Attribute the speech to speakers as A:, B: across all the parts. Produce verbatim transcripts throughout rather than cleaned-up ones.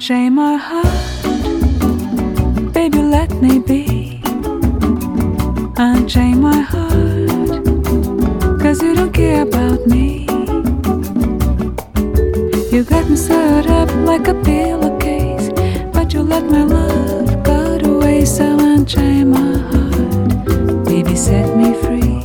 A: Unchain my heart, baby, let me be. Unchain my heart, 'cause you don't care about me. You got me sewed up like a pillowcase, but you let my love go to waste. So unchain my heart, baby, set me free.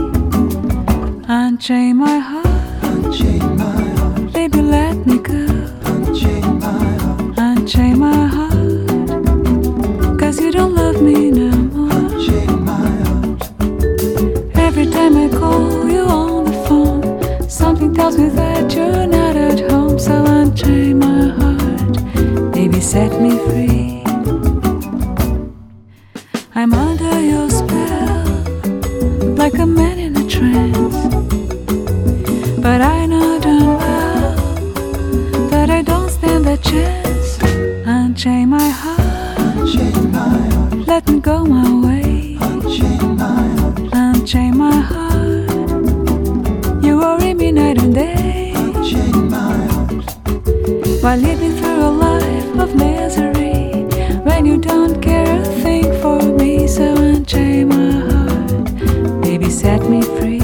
A: Unchain my heart,
B: unchain my heart,
A: baby, let me go.
B: unchain my heart,
A: Unchain my heart, 'cause you don't love me no more.
B: unchain my heart.
A: Every time I call you on the phone, something tells me that you're not at home. So unchain my heart, baby, set me free. I'm under your spell, like a man in a trance. But I know darn well that I don't stand a chance. Unchain my heart,
B: Unchain my heart,
A: let me go my way.
B: unchain my heart,
A: Unchain my heart, you worry me night and day.
B: unchain my heart,
A: While living through a life of misery, when you don't care a thing for me. So unchain my heart, baby, set me free.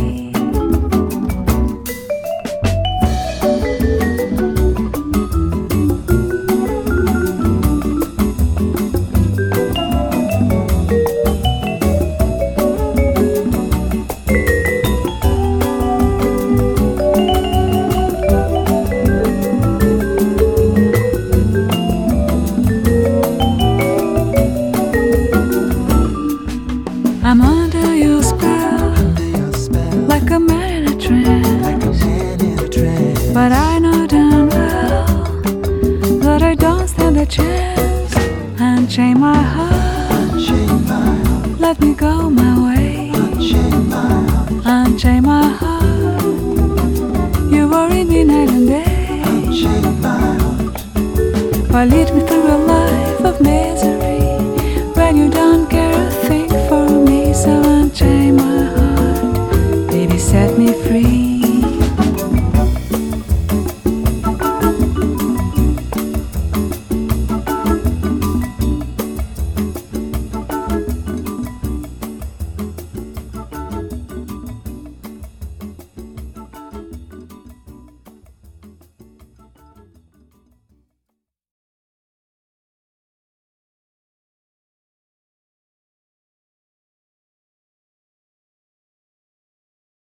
A: I'm under your spell,
B: under your spell,
A: like a man in a trance.
B: like a man in a trance.
A: But I know damn well that I don't stand a chance. Unchain my heart,
B: Unchain my heart,
A: let me go my way.
B: unchain my heart,
A: Unchain my heart, you worry me night and day.
B: unchain my heart,
A: While lead me through a life of misery,